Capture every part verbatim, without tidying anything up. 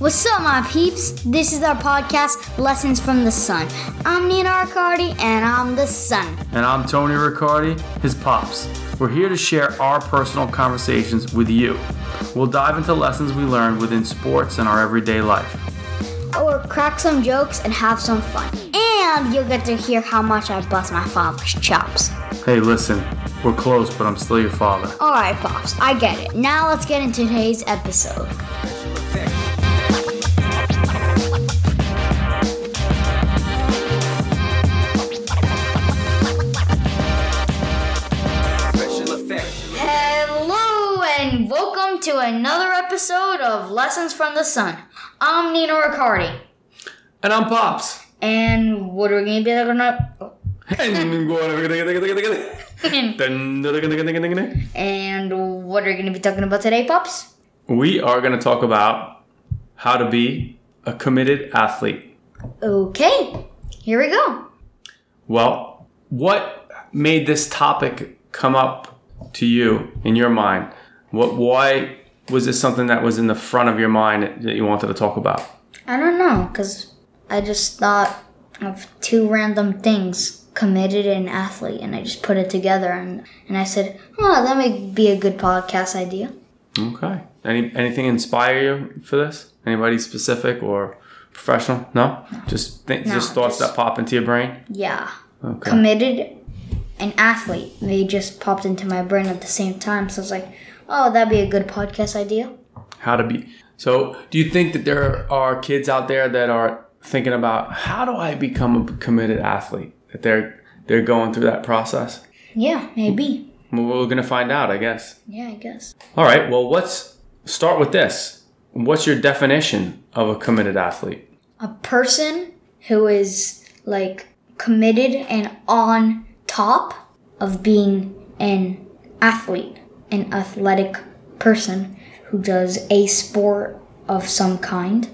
What's up, my peeps? This is our podcast, Lessons from the Sun. I'm Nina Riccardi, and I'm the Sun. And I'm Tony Riccardi, his pops. We're here to share our personal conversations with you. We'll dive into lessons we learned within sports and our everyday life. Or crack some jokes and have some fun. And you'll get to hear how much I bust my father's chops. Hey, listen, we're close, but I'm still your father. Alright, Pops, I get it. Now let's get into today's episode. Hello, and welcome to another episode of Lessons from the Sun. I'm Nina Riccardi. And I'm Pops. And what are we going to be talking about? And And what are we going to be talking about today, Pops? we are going to talk about how to be a committed athlete. Okay, here we go. Well, what made this topic come up to you in your mind? What? Why was this something that was in the front of your mind that you wanted to talk about? I don't know, because I just thought of two random things, committed and athlete, and I just put it together, and, and I said, oh, that may be a good podcast idea. Okay. Any anything inspire you for this? Anybody specific or professional? No? no. Just th- No, just thoughts just- that pop into your brain? Yeah. Okay. Committed and athlete. They just popped into my brain at the same time, so I was like, oh, that'd be a good podcast idea. How to be. So, do you think that there are kids out there that are thinking about how do I become a committed athlete? That they're they're going through that process? Yeah, maybe. Well, we're going to find out, I guess. Yeah, I guess. All right. Well, let's start with this. What's your definition of a committed athlete? A person who is like committed and on top of being an athlete, an athletic person who does a sport of some kind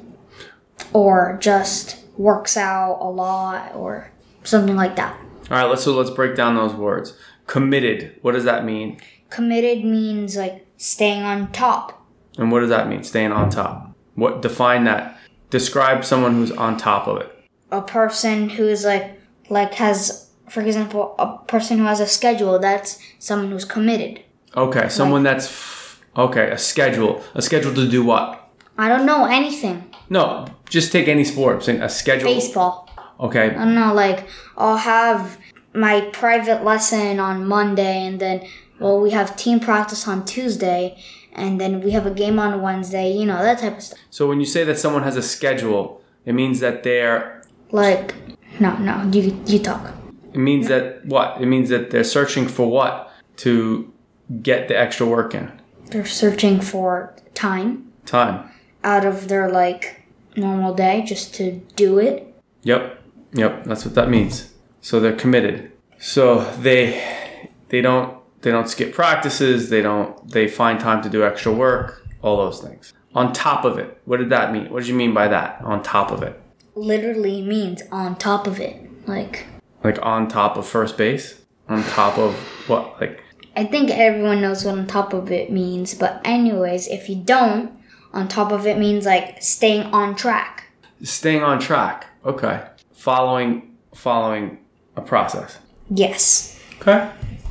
or just works out a lot or something like that. All right. Let's so let's break down those words. Committed. What does that mean? Committed means like staying on top. And what does that mean? Staying on top. What define that? Describe someone who's on top of it. A person who is like like has, for example, a person who has a schedule. That's someone who's committed. Okay, someone that's f- okay. A schedule. A schedule to do what? I don't know anything. No, just take any sport. Say a schedule. Baseball. Okay. I don't know. Like I'll have my private lesson on Monday, and then well, we have team practice on Tuesday, and then we have a game on Wednesday. You know, that type of stuff. So when you say that someone has a schedule, it means that they're. Like no, no. You you talk. It means that what? It means that they're searching for what to get the extra work in. They're searching for time Time. out of their like normal day just to do it. Yep. Yep. That's what that means. So they're committed. So they they don't they don't skip practices. They don't they find time to do extra work. All those things. On top of it. What did that mean? What did you mean by that? On top of it. Literally means on top of it. Like Like on top of first base? On top of what? Like I think everyone knows what on top of it means, but anyways, if you don't, on top of it means like staying on track. staying on track. Okay. Following following a process. Yes. Okay.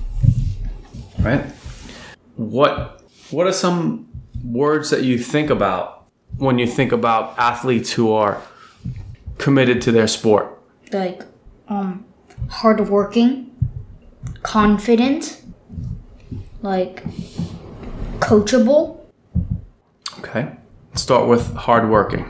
Right. What what are some words that you think about when you think about athletes who are committed to their sport? Like um hardworking, confident, like coachable. Okay. Start with hardworking.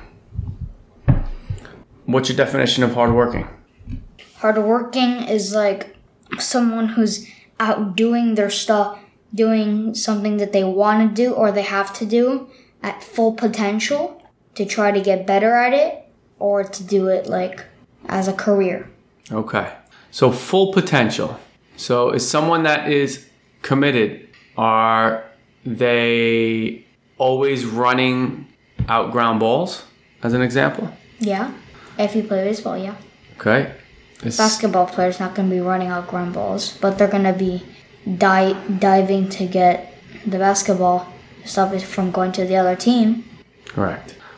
What's your definition of hardworking? Hardworking is like someone who's out doing their stuff, doing something that they want to do or they have to do at full potential to try to get better at it or to do it like as a career. Okay. So full potential. So is someone that is committed, are they always running out ground balls as an example? Yeah. If you play baseball, yeah. Okay. It's, Basketball players not going to be running out ground balls, but they're going to be di- diving to get the basketball to stop it from going to the other team. Correct.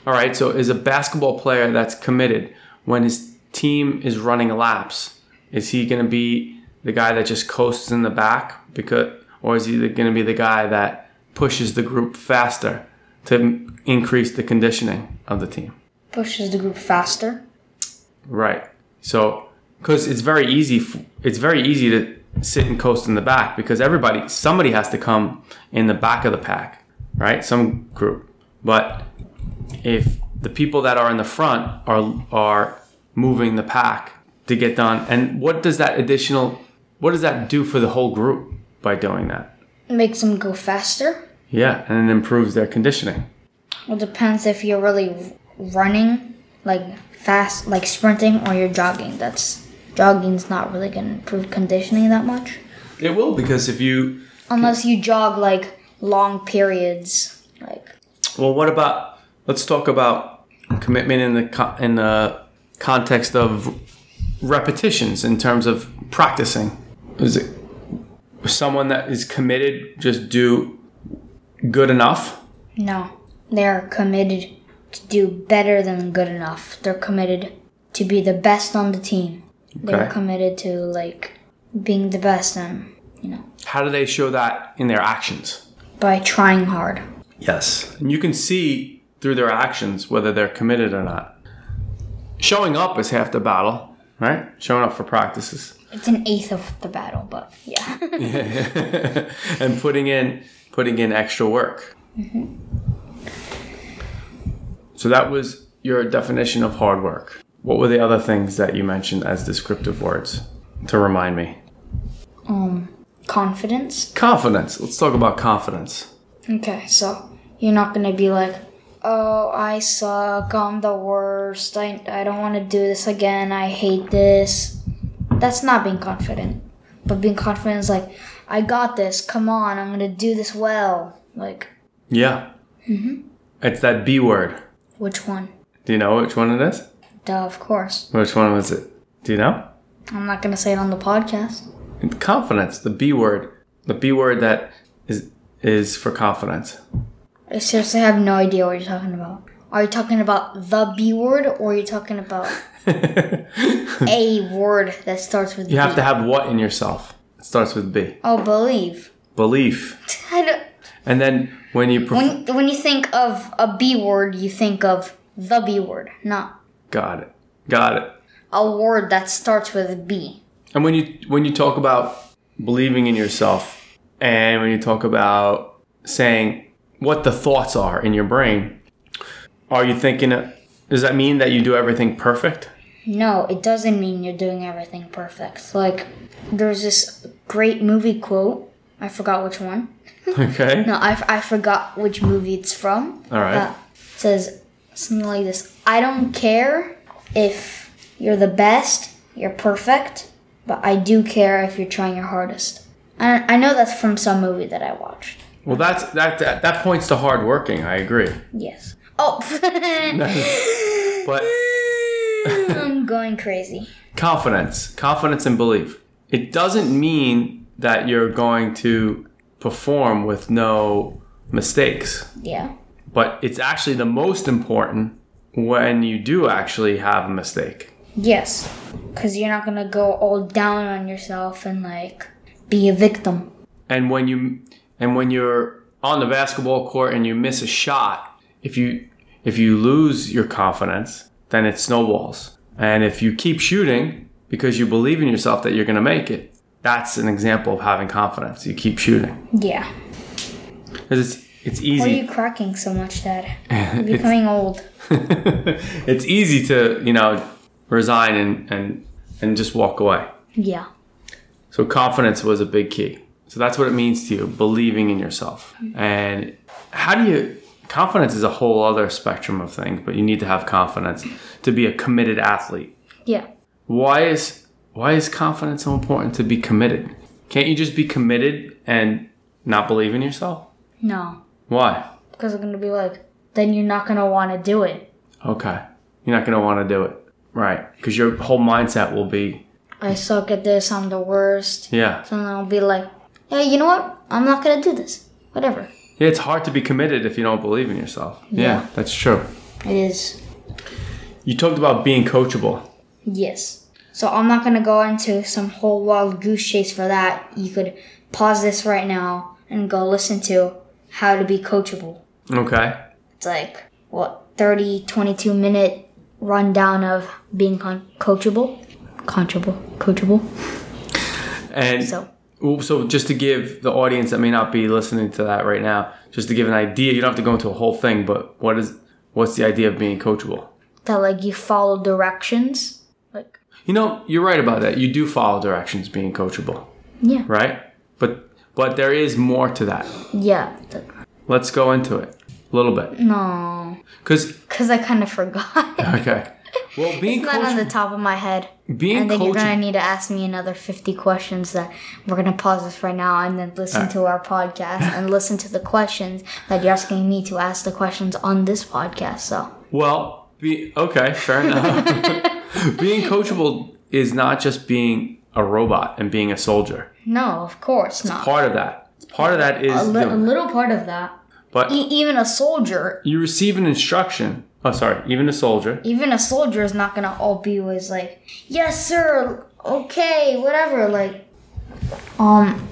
All right. So is a basketball player that's committed when his team is running laps, is he going to be the guy that just coasts in the back, because, or is he going to be the guy that pushes the group faster to increase the conditioning of the team? Pushes the group faster. Right. So, because it's very easy, it's very easy to sit and coast in the back, because everybody, somebody has to come in the back of the pack, right? Some group. But if the people that are in the front are are moving the pack to get done, and what does that additional, what does that do for the whole group by doing that? It makes them go faster. Yeah, and it improves their conditioning. Well, it depends if you're really running, like fast, like sprinting, or you're jogging. That's jogging's not really going to improve conditioning that much. It will, because if you... Unless you jog like long periods, like... Well, what about, let's talk about commitment in the co- in the context of repetitions in terms of practicing. Is it someone that is committed just do good enough? No, they're committed to do better than good enough. They're committed to be the best on the team. Okay. They're committed to like being the best, and you know. How do they show that in their actions? By trying hard. Yes, and you can see through their actions whether they're committed or not. Showing up is half the battle, right? Showing up for practices. It's an eighth of the battle, but yeah. Yeah. And putting in putting in extra work. Mm-hmm. So that was your definition of hard work. What were the other things that you mentioned as descriptive words to remind me? Um, confidence. Confidence. Let's talk about confidence. Okay, so you're not going to be like, oh, I suck, I'm the worst, I, I don't want to do this again, I hate this. That's not being confident. But being confident is like, I got this, come on, I'm going to do this well. Like. Yeah. Mm-hmm. It's that B word. Which one? Do you know which one it is? Duh, of course. Which one was it? Do you know? I'm not going to say it on the podcast. Confidence, the B word. The B word that is is for confidence. I seriously have no idea what you're talking about. Are you talking about the B word, or are you talking about a word that starts with you B? You have to have what in yourself? It starts with B. Oh, believe. Belief. I don't... And then when you... Pref- when, when you think of a B word, you think of the B word, not... Got it. Got it. A word that starts with a B. And when you when you talk about believing in yourself, and when you talk about saying what the thoughts are in your brain, are you thinking, does that mean that you do everything perfect? No, it doesn't mean you're doing everything perfect. Like, there's this great movie quote. I forgot which one. Okay. No, I, I forgot which movie it's from. All right. Uh, it says something like this. I don't care if you're the best, you're perfect, but I do care if you're trying your hardest. I, I know that's from some movie that I watched. Well, that's that that, that points to hard working. I agree. Yes. Oh. But I'm going crazy. Confidence. Confidence and belief. It doesn't mean that you're going to perform with no mistakes. Yeah. But it's actually the most important when you do actually have a mistake. Yes. Because you're not going to go all down on yourself and, like, be a victim. And when you and when you're on the basketball court and you miss a shot, if you if you lose your confidence, then it snowballs. And if you keep shooting because you believe in yourself that you're going to make it, that's an example of having confidence. You keep shooting. Yeah. Because it's it's easy. Why are you cracking so much, Dad? You're becoming old. It's easy to, you know, resign and, and and just walk away. Yeah. So confidence was a big key. So that's what it means to you, believing in yourself. And how do you... Confidence is a whole other spectrum of things, but you need to have confidence to be a committed athlete. Yeah. Why is why is confidence so important to be committed? Can't you just be committed and not believe in yourself? No. Why? Because I'm going to be like, then you're not going to want to do it. Okay. You're not going to want to do it. Right. Because your whole mindset will be... I suck at this, I'm the worst. Yeah. So then I'll be like, hey, you know what? I'm not going to do this. Whatever. Yeah, it's hard to be committed if you don't believe in yourself. Yeah, Yeah. that's true. It is. You talked about being coachable. Yes. So I'm not going to go into some whole wild goose chase for that. You could pause this right now and go listen to how to be coachable. Okay. It's like, what, thirty, twenty-two minute rundown of being con- coachable? Coachable. Coachable. And so. so just to give the audience that may not be listening to that right now, just to give an idea, you don't have to go into a whole thing, but what is what's the idea of being coachable? That, like, you follow directions. Like, you know, you're right about that. You do follow directions being coachable. Yeah. Right? But but there is more to that. Yeah. Let's go into it a little bit. No. Because Because I kind of forgot. Okay. Well, being it's not coach- on the top of my head. Being and then coach- you're going to need to ask me another fifty questions that we're going to pause this right now and then listen right. to our podcast and listen to the questions that you're asking me to ask the questions on this podcast. So. Well, be okay, fair enough. Being coachable is not just being a robot and being a soldier. No, of course it's not. Part of that. Part of that is a, li- the, a little part of that. But e- even a soldier. You receive an instruction. Oh, sorry. Even a soldier. Even a soldier is not gonna all be always like, yes, sir. Okay, whatever. Like, um,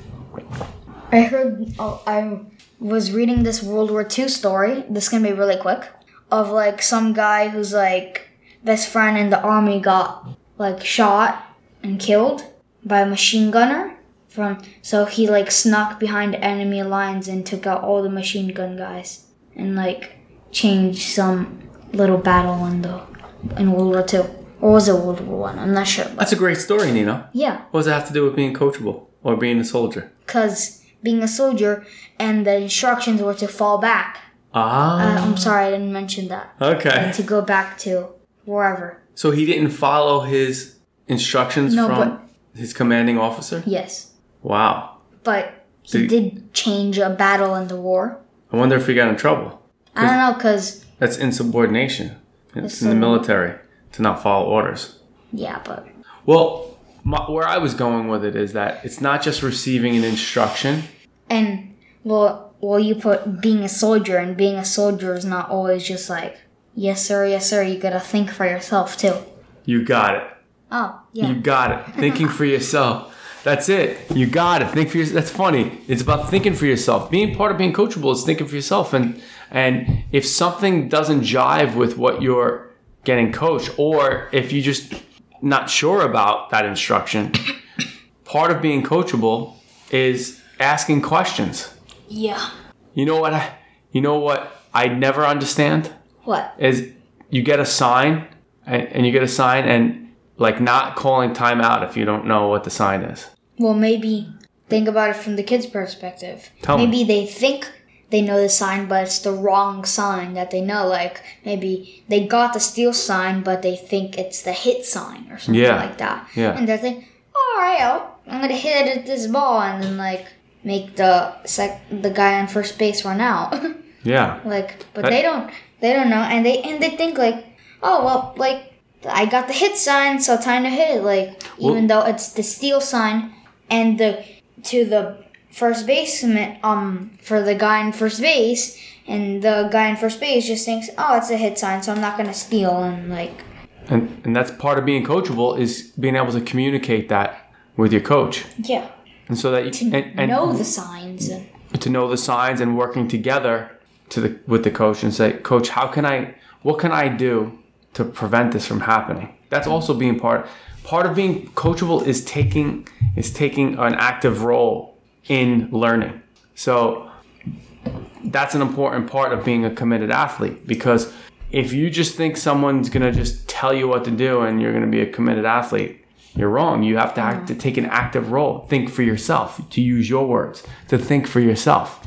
I heard. Oh, I was reading this World War Two story. This is gonna be really quick. Of like some guy who's like best friend in the army got like shot and killed by a machine gunner. From so he like snuck behind enemy lines and took out all the machine gun guys and like changed some little battle in the in World War Two, or was it World War One? I'm not sure. That's a great story, Nina. Yeah. What does it have to do with being coachable or being a soldier? Because being a soldier and the instructions were to fall back. Ah. Uh, I'm sorry, I didn't mention that. Okay. And to go back to wherever. So he didn't follow his instructions no, from but, his commanding officer? Yes. Wow. But he did, did change a battle in the war. I wonder if he got in trouble. I don't know, because... That's insubordination in, in the military, to not follow orders. Yeah, but... Well, my, where I was going with it is that it's not just receiving an instruction. And, well, well, you put being a soldier, and being a soldier is not always just like, yes, sir, yes, sir. You gotta think for yourself, too. You got it. Oh, yeah. You got it. Thinking for yourself. That's it. You got it. Think for yourself. That's funny. It's about thinking for yourself. Being part of being coachable is thinking for yourself. And and if something doesn't jive with what you're getting coached, or if you're just not sure about that instruction, part of being coachable is asking questions. Yeah. You know what? I, you know what I never understand? What? Is you get a sign, and, and you get a sign, and like not calling timeout if you don't know what the sign is. Well, maybe think about it from the kid's perspective. Tell maybe me. they think they know the sign, but it's the wrong sign that they know. Like, maybe they got the steal sign, but they think it's the hit sign or something yeah. like that. Yeah. And they're thinking, all right, I'll, I'm going to hit it at this ball and then, like, make the sec- the guy on first base run out. Yeah. Like, but that- they don't, they don't know. And they, and they think, like, oh, well, like, I got the hit sign, so time to hit it. Like, even well, though it's the steal sign, and the to the first baseman, um, for the guy in first base, and the guy in first base just thinks, oh, it's a hit sign, so I'm not gonna steal, and like. And and that's part of being coachable is being able to communicate that with your coach. Yeah. And so that you To and, and know the signs. to know the signs and working together to the with the coach and say, Coach, how can I? What can I do to prevent this from happening? That's also being part. Part of being coachable is taking is taking an active role in learning. So that's an important part of being a committed athlete, because if you just think someone's gonna just tell you what to do and you're gonna be a committed athlete, you're wrong. You have to act, to take an active role. Think for yourself. To use your words, to think for yourself.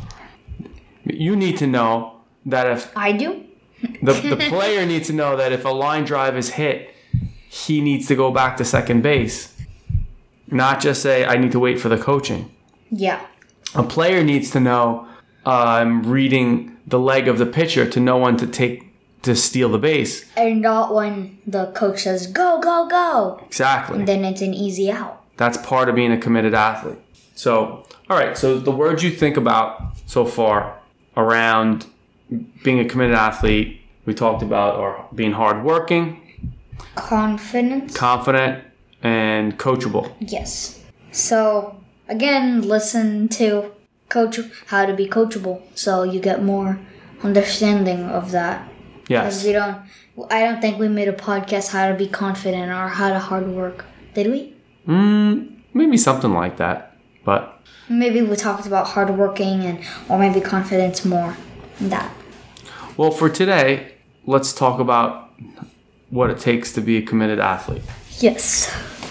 You need to know that if I do. the the player needs to know that if a line drive is hit, he needs to go back to second base, not just say, I need to wait for the coaching. Yeah. A player needs to know, uh, I'm reading the leg of the pitcher to know when to take, to steal the base. And not when the coach says, go, go, go. Exactly. And then it's an easy out. That's part of being a committed athlete. So, all right, so the words you think about so far around being a committed athlete We talked about or being hardworking, Confidence. confident, and coachable. Yes. So again, listen to coach how to be coachable, so you get more understanding of that. Yes. We don't. I don't think we made a podcast how to be confident or how to hard work. Did we? Mm, maybe something like that. But maybe we talked about hardworking and or maybe confidence more than that. Well, for today, let's talk about what it takes to be a committed athlete. Yes.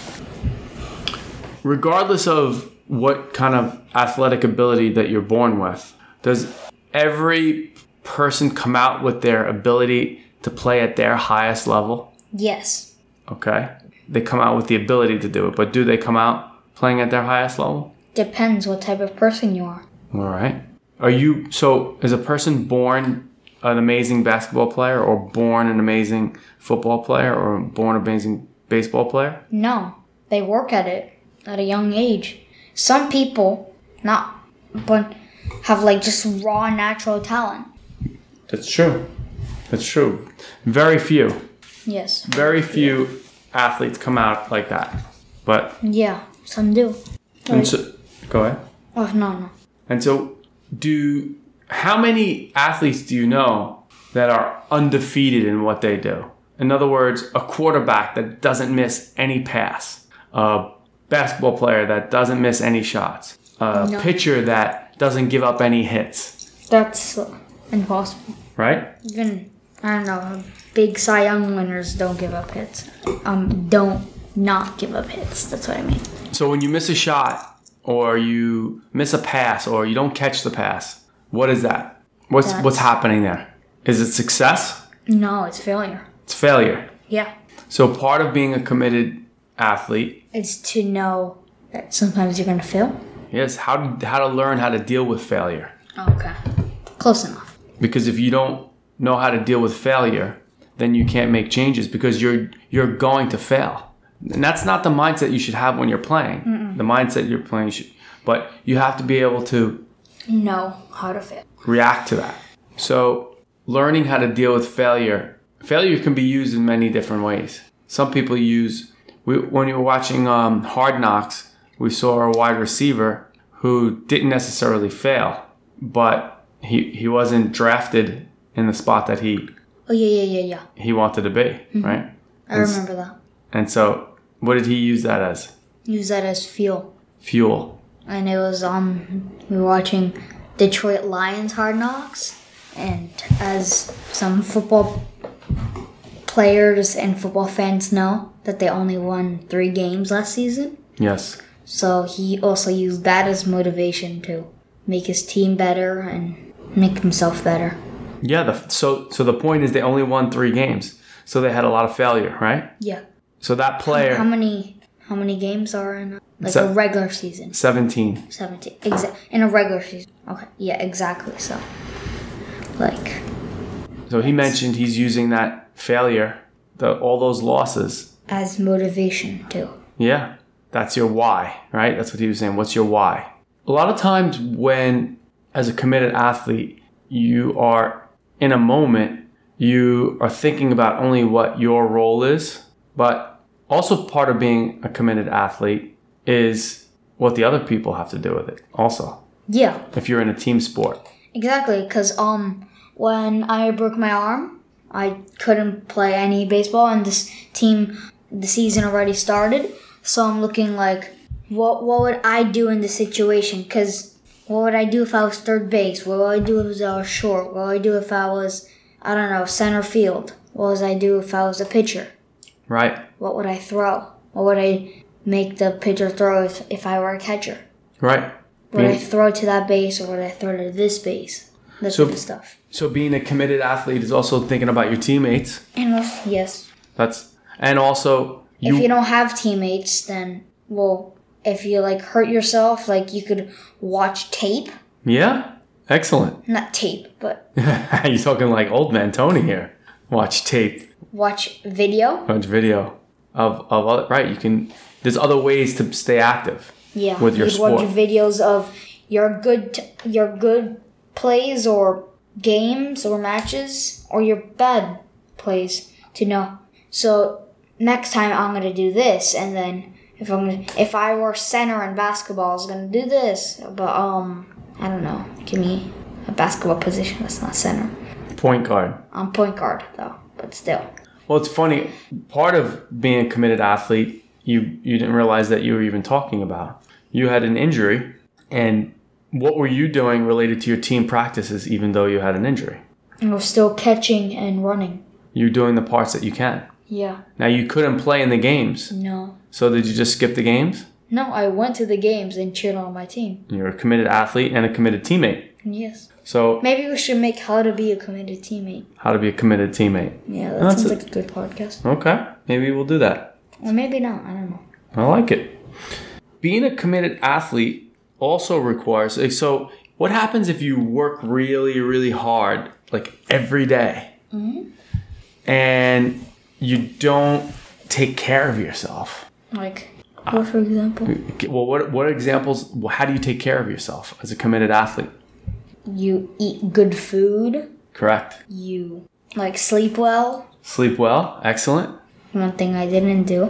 Regardless of what kind of athletic ability that you're born with, does every person come out with their ability to play at their highest level? Yes. Okay. They come out with the ability to do it, but do they come out playing at their highest level? Depends what type of person you are. All right. Are you, so is a person born an amazing basketball player or born an amazing football player or born an amazing baseball player? No. They work at it at a young age. Some people, not, but have like just raw natural talent. That's true. That's true. Very few. Yes. Very few athletes come out like that. But yeah, some do. and so, go ahead. Oh no no. And so, do how many athletes do you know that are undefeated in what they do? In other words, a quarterback that doesn't miss any pass, a basketball player that doesn't miss any shots, a No. pitcher that doesn't give up any hits. That's uh, impossible. Right? Even I don't know. Big Cy Young winners don't give up hits. Um, don't not give up hits. That's what I mean. So when you miss a shot, or you miss a pass, or you don't catch the pass, what is that? What's That's- what's happening there? Is it success? No, it's failure. It's failure. Yeah. So part of being a committed athlete It's to know that sometimes you're gonna fail. is how to, how to learn how to deal with failure. Okay. Close enough. Because if you don't know how to deal with failure, then you can't make changes because you're you're going to fail. And that's not the mindset you should have when you're playing. Mm-mm. The mindset you're playing should, but you have to be able to Know how to fail. react to that. So learning how to deal with failure, failure can be used in many different ways. Some people use, we, when you were watching um, Hard Knocks, we saw a wide receiver who didn't necessarily fail, but he, he wasn't drafted in the spot that he Oh yeah yeah yeah yeah. he wanted to be, mm-hmm. right? I remember that. And so what did he use that as? Use that as fuel. Fuel. And it was um we were watching Detroit Lions Hard Knocks, and as some football players and football fans know that they only won three games last season. Yes. So he also used that as motivation to make his team better and make himself better. Yeah, the, so so the point is they only won three games. So they had a lot of failure, right? Yeah. So that player How many how many games are in a, like Se- a regular season? seventeen. Seventeen. Exa- in a regular season. Okay. Yeah, exactly. So like So he mentioned he's using that failure, the all those losses. as motivation too. Yeah. That's your why, right? That's what he was saying. What's your why? A lot of times when as a committed athlete, you are in a moment, you are thinking about only what your role is, but also part of being a committed athlete is what the other people have to do with it also. Yeah. If you're in a team sport. Exactly, because um, when I broke my arm, I couldn't play any baseball, and this team, the season already started. So I'm looking like, what what would I do in this situation? Because what would I do if I was third base? What would I do if I was short? What would I do if I was, I don't know, center field? What would I do if I was a pitcher? Right. What would I throw? What would I make the pitcher throw if, if I were a catcher? Right. Would Being- I throw to that base or would I throw to this base? That So- type of stuff. So being a committed athlete is also thinking about your teammates. And also, yes. That's and also you, If you don't have teammates, then, well, if you, like, hurt yourself, like, you could watch tape. Yeah. Excellent. Not tape, but You're talking like old man Tony here. Watch tape, watch video. watch video of of other, right. You can. There's other ways to stay active. Yeah. With your You'd watch sport. videos of your good, your good plays or games or matches or your bad plays to know. So next time I'm gonna do this, and then if I'm gonna, if I were center in basketball, I was gonna do this. But um, I don't know. Give me a basketball position that's not center. Point guard. I'm point guard though, but still. Well, it's funny. Part of being a committed athlete, you you didn't realize that you were even talking about. You had an injury, and what were you doing related to your team practices, even though you had an injury? I was still catching and running. You're doing the parts that you can. Yeah. Now, you couldn't play in the games. No. So did you just skip the games? No, I went to the games and cheered on my team. You're a committed athlete and a committed teammate. Yes. So maybe we should make how to be a committed teammate. How to be a committed teammate. Yeah, that That's sounds a, like a good podcast. Okay. Maybe we'll do that. Or maybe not. I don't know. I like it. Being a committed athlete also requires... So what happens if you work really, really hard, like every day, mm-hmm. and you don't take care of yourself? Like, what for example? Well, what what examples... How do you take care of yourself as a committed athlete? You eat good food. Correct. You, like, sleep well. Sleep well. Excellent. One thing I didn't do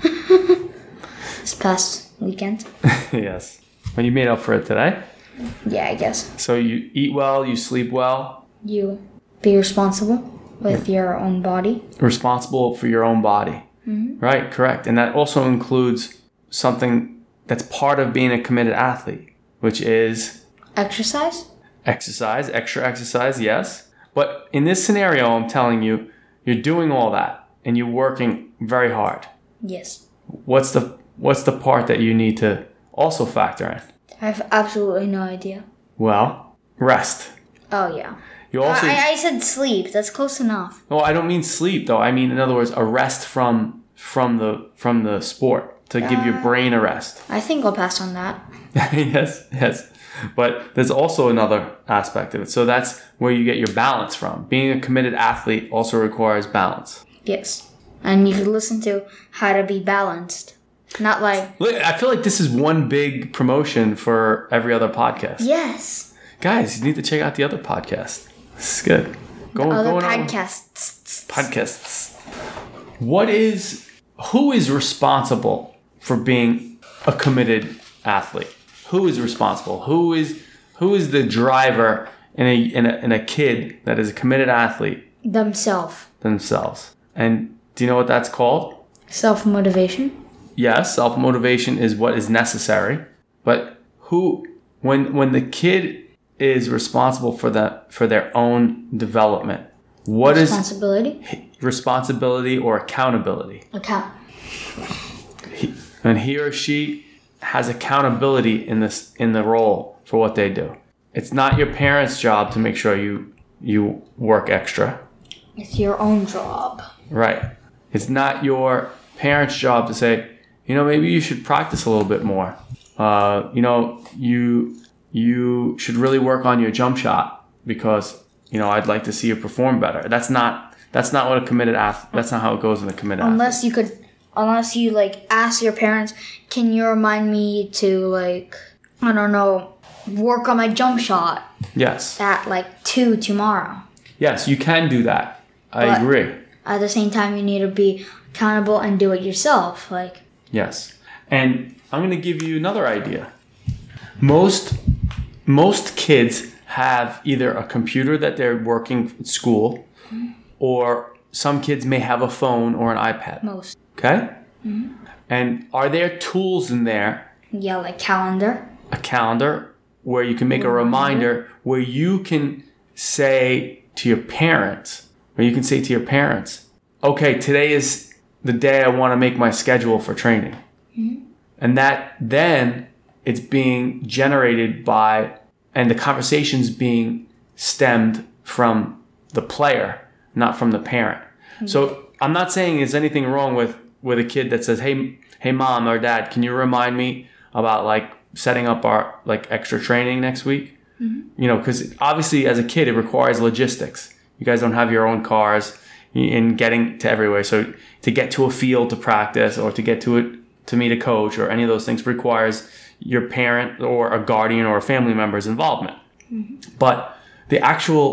this past weekend. Yes. When you made up for it today? Yeah, I guess. So you eat well, you sleep well. You be responsible with your own body. Responsible for your own body. Mm-hmm. Right, correct. And that also includes something that's part of being a committed athlete, which is... Exercise? Exercise, extra exercise, yes. But in this scenario, I'm telling you, you're doing all that and you're working very hard. Yes. What's the what's the part that you need to also factor in? I have absolutely no idea. Well, rest. Oh, yeah. You also. I, I said sleep. That's close enough. Well, I don't mean sleep though. I mean, in other words, a rest from from the from the sport to give uh, your brain a rest. I think I'll pass on that. yes, yes. But there's also another aspect of it. So that's where you get your balance from. Being a committed athlete also requires balance. Yes. And you can listen to How to Be Balanced. Not like... Look, I feel like this is one big promotion for every other podcast. Yes. Guys, you need to check out the other podcast. This is good. Go, the other podcasts. On. Podcasts. What is... Who is responsible for being a committed athlete? Who is responsible? Who is who is the driver in a in a in a kid that is a committed athlete? Themselves. Themselves. And do you know what that's called? Self-motivation. Yes, self-motivation is what is necessary. But who when when the kid is responsible for that for their own development, what responsibility? is responsibility or accountability? Account. He, and he or she has accountability in this in the role for what they do. It's not your parents' job to make sure you you work extra. It's your own job. Right. It's not your parents' job to say, you know, maybe you should practice a little bit more. Uh, you know, you you should really work on your jump shot because, you know, I'd like to see you perform better. That's not that's not what a committed athlete. That's not how it goes in a committed Unless athlete. you could. Unless you, like, ask your parents, can you remind me to, like, I don't know, work on my jump shot? Yes. At, like, two tomorrow. Yes, you can do that. I but agree. At the same time, you need to be accountable and do it yourself. Like. Yes. And I'm going to give you another idea. Most, most kids have either a computer that they're working at school, mm-hmm. or some kids may have a phone or an iPad. Most. Okay? Mm-hmm. And are there tools in there? Yeah, like calendar. A calendar where you can make reminder. a reminder where you can say to your parents, or you can say to your parents, okay, today is the day I want to make my schedule for training. Mm-hmm. And that then it's being generated by, and the conversation's being stemmed from the player, not from the parent. Mm-hmm. So I'm not saying there's anything wrong with, with a kid that says, hey, hey, mom or dad, can you remind me about like setting up our like extra training next week? Mm-hmm. You know, because obviously as a kid, it requires logistics. You guys don't have your own cars in getting to everywhere. So to get to a field to practice or to get to it, to meet a coach or any of those things requires your parent or a guardian or a family member's involvement. Mm-hmm. But the actual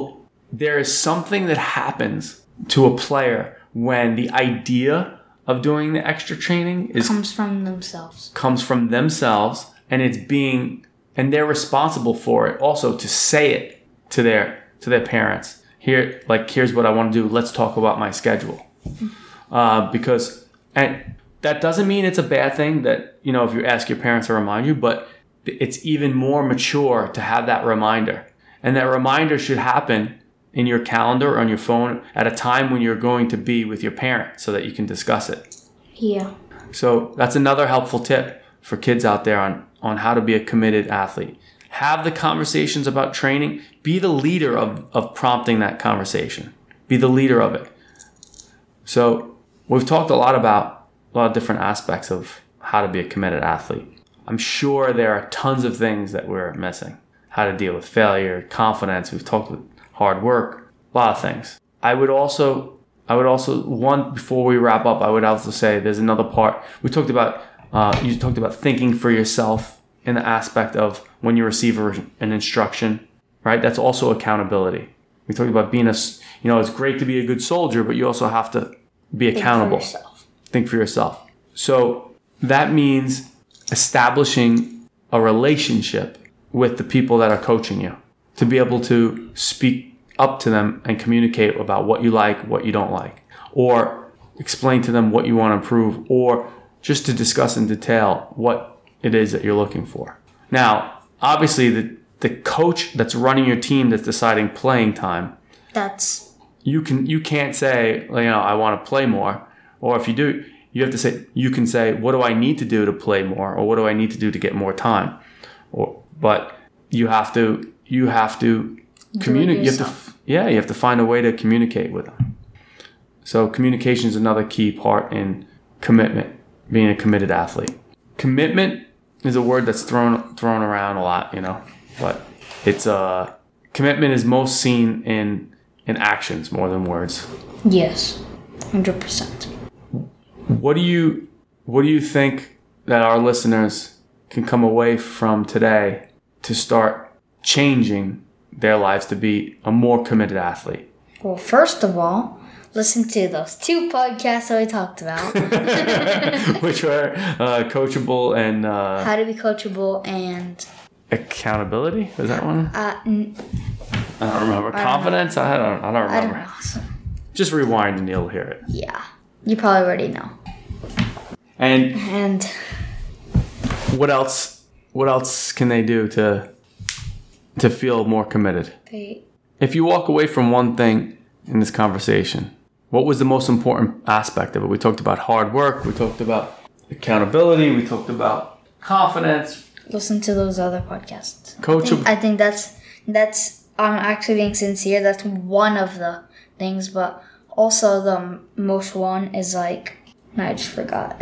there is something that happens to a player when the idea of doing the extra training is comes from themselves. Comes from themselves, and it's being and they're responsible for it also to say it to their to their parents. Here, like, here's what I want to do. Let's talk about my schedule. Uh, because and that doesn't mean it's a bad thing that, you know, if you ask your parents to remind you, but it's even more mature to have that reminder. And that reminder should happen in your calendar or on your phone at a time when you're going to be with your parent so that you can discuss it. Yeah. So that's another helpful tip for kids out there on, on how to be a committed athlete. Have the conversations about training. Be the leader of, of prompting that conversation. Be the leader of it. So we've talked a lot about a lot of different aspects of how to be a committed athlete. I'm sure there are tons of things that we're missing. How to deal with failure, confidence. We've talked with hard work, a lot of things. I would also, I would also, one, before we wrap up, I would also say there's another part. We talked about, uh, you talked about thinking for yourself in the aspect of when you receive an instruction, right? That's also accountability. We talked about being a, you know, it's great to be a good soldier, but you also have to be accountable. Think for yourself. Think for yourself. So that means establishing a relationship with the people that are coaching you, to be able to speak up to them and communicate about what you like, what you don't like, or explain to them what you want to improve, or just to discuss in detail what it is that you're looking for. Now, obviously, the, the coach that's running your team that's deciding playing time, that's you can you can't say, you know, I want to play more. Or if you do, you have to say, you can say, what do I need to do to play more? Or what do I need to do to get more time? Or, but you have to, you have to communicate. You have to, yeah, you have to find a way to communicate with them. So communication is another key part in commitment, being a committed athlete. Commitment is a word that's thrown thrown around a lot, you know, but it's uh commitment is most seen in in actions more than words. Yes, one hundred percent. What do you what do you think that our listeners can come away from today to start changing their lives to be a more committed athlete? Well, first of all, listen to those two podcasts that we talked about. Which were uh, Coachable and... Uh, How to be Coachable and... Accountability? Is that one? Uh, n- I don't remember. I Confidence? Don't I don't I don't remember. I don't know. So, just rewind and you'll hear it. yeah. You probably already know. And... And... What else? What else can they do to to feel more committed? They... If you walk away from one thing in this conversation, what was the most important aspect of it? We talked about hard work. We talked about accountability. We talked about confidence. Listen to those other podcasts. Coachable. I think, I think that's that's. I'm actually being sincere. That's one of the things, but also the most one is like. I just forgot.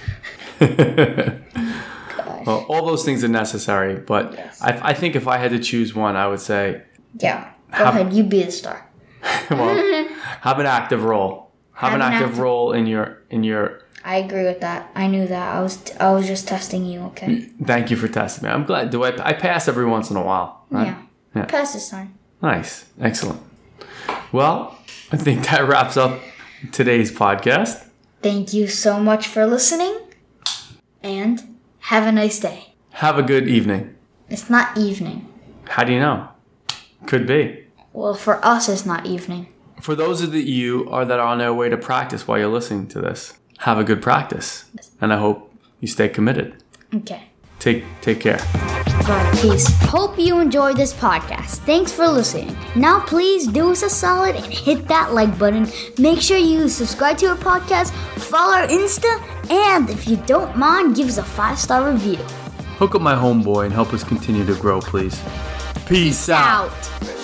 Well, all those things are necessary, but yes. I, I think if I had to choose one, I would say. Yeah. Go have, ahead. You be the star. Well, have an active role. Have, have an, an active, active role in your in your. I agree with that. I knew that. I was I was just testing you. Okay. Thank you for testing me. I'm glad. Do I? I pass every once in a while. Right? Yeah. yeah. Pass this time. Nice. Excellent. Well, I think that wraps up today's podcast. Thank you so much for listening, and have a nice day. Have a good evening. It's not evening. How do you know? Could be. Well, for us, it's not evening. For those of you are that are on their way to practice while you're listening to this, have a good practice. And I hope you stay committed. Okay. Take take care. Bye. Peace. Hope you enjoyed this podcast. Thanks for listening. Now please do us a solid and hit that like button. Make sure you subscribe to our podcast, follow our Insta, and if you don't mind, give us a five-star review. Hook up my homeboy and help us continue to grow, please. Peace, Peace out. out.